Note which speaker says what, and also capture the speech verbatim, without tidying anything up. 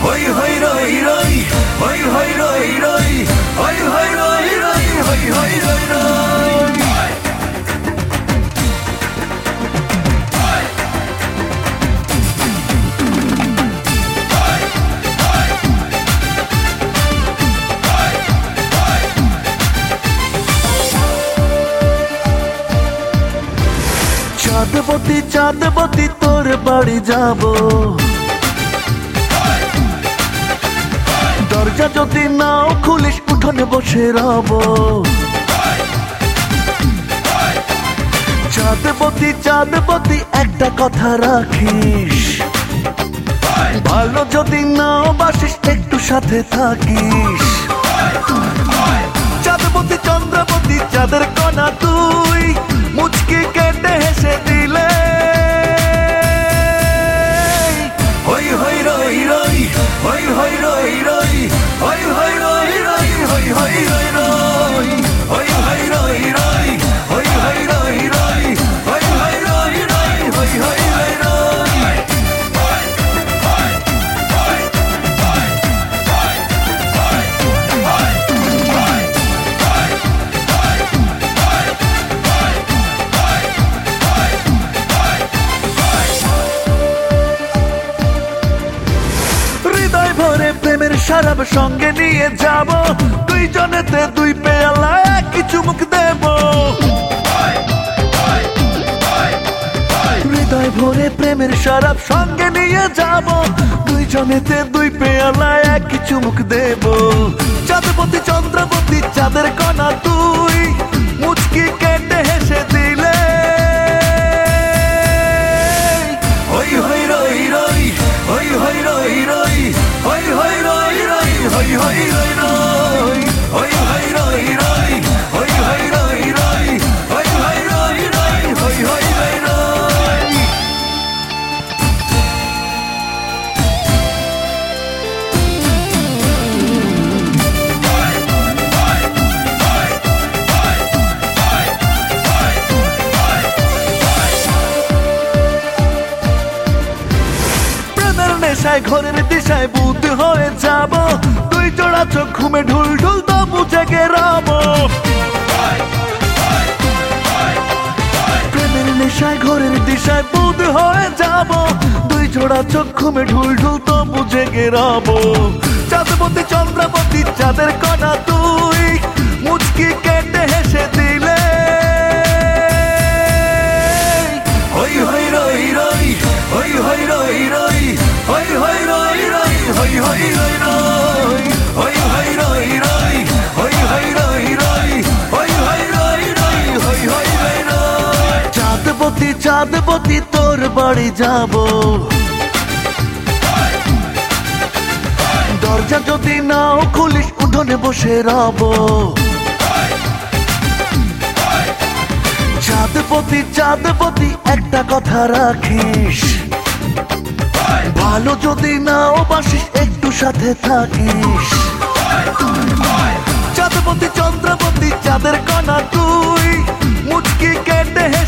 Speaker 1: হই হই রই রই হই হই রই রই হই হই রই রই হই হই রই রই। চাঁদবতী চাঁদবতী তোর বাড়ি যাব, দরজা যদি নাও খুলিস উঠোনে বসে রব। চাঁদবতী চাঁদবতী একটা কথা রাখিস, ভালো যদি নাও বাসিস একটু সাথে থাকিস। চাঁদবতী চন্দ্রবতী চাঁদের কণা তুই, মুচকি কেটে হেসে দিলে হই হই রই রই হই হই রই রই হই হই রই রই হই হই রই রই হই হই রই রই হই হই রই রই হই হই রই রই হই হই রই রই। প্রেমের শরাব সঙ্গে নিয়ে যাব, দুই জনেতে দুই পেয়ালা একই চুমুক দেব। হৃদয় ভরে প্রেমের শরাব সঙ্গে নিয়ে যাব, দুই জনেতে দুই পেয়ালা একই চুমুক দেব। চাঁদবতী চন্দ্রবতী চাঁদের কণা তুই, মুচকি কেটে হেসে দিলে হই হই রই রই হই হই রই রই হই হই রই রই হই হই রই রই হই হই রই রই হই হই রই রই হই হই রই রই হই হই রই রই। প্রেমের নেশায় ঘরের দিশায় বুদ্ধ হয়ে যাব, দুই জোড়া চোখ ঘুমে ঢুল ঢুল তো বুঝে গেরাব। প্রেমের নেশায় ঘরের দিশায় বুদ্ধ হয়ে যাব, দুই জোড়া চোখ ঘুমে ঢুল ঢুল তো বুঝে গেরাব। চাঁদবতী চন্দ্রবতী চাঁদের কণা তুই, মুচকি কেটে হেসে দিলে হই হই রই রই হই হই রই রই হই হই রই রই হই হই রই রই হই হই রই রই হই হই রই রই হই হই রই রই হই হই রই রই। চাঁদবতী চাঁদবতী তোর বাড়ি যাব, দরজা যদি নাও খুলিস উঠোনে বসে রব। চাঁদবতী চাঁদবতী একটা কথা রাখিস, ভালো যদি নাও বাসিস একটু সাথে থাকিস। চাঁদবতী চন্দ্রবতী চাঁদের কণা তুই, মুচকি কেটে